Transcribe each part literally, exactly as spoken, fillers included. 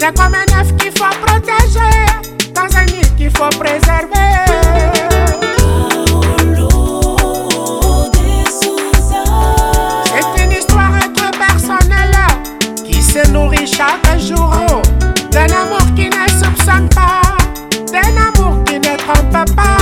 C'est comme un œuf qu'il faut protéger, dans un nid qu'il faut préserver. C'est une histoire très personnelle qui se nourrit chaque jour d'un amour qui ne soupçonne pas, d'un amour qui ne trompe pas.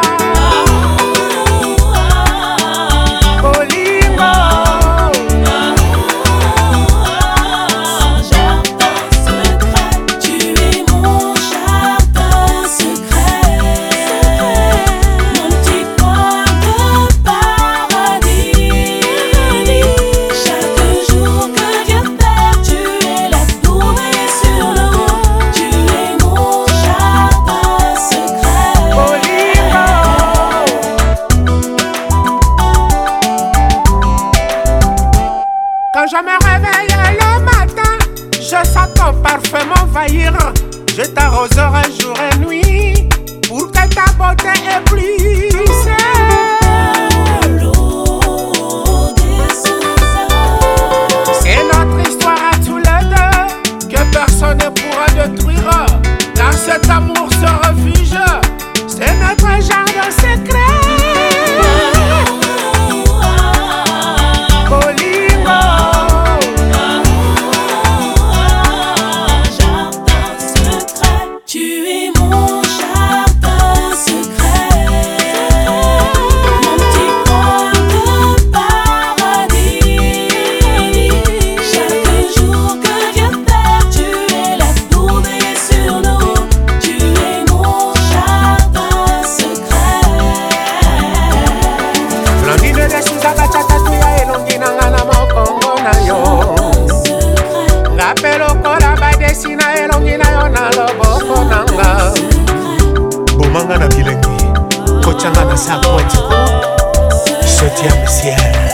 Quand je me réveille le matin, je sens ton parfum m'envahir. Je t'arroserai jour et nuit pour que ta beauté éblouisse. C'est notre histoire à tous les deux que personne ne pourra détruire. Dans cet amour se refuge, c'est notre genre de secret. Bomanga na bilengi, kochanga na sakweti. Je t'aime ciel.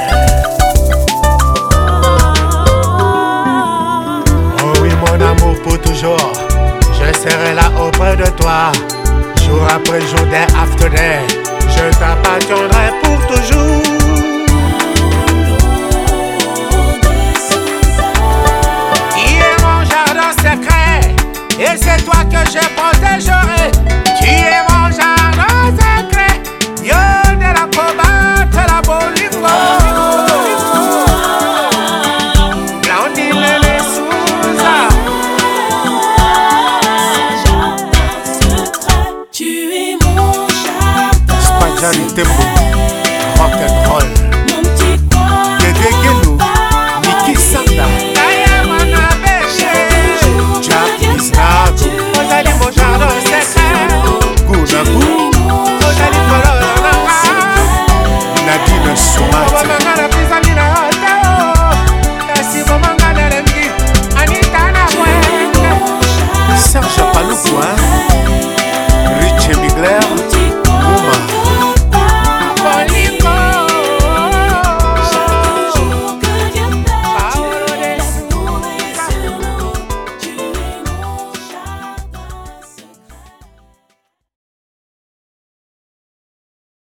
Oh oui mon amour pour toujours, je serai là auprès de toi. Jour après jour, day after day, je t'appartiendrai pour toujours.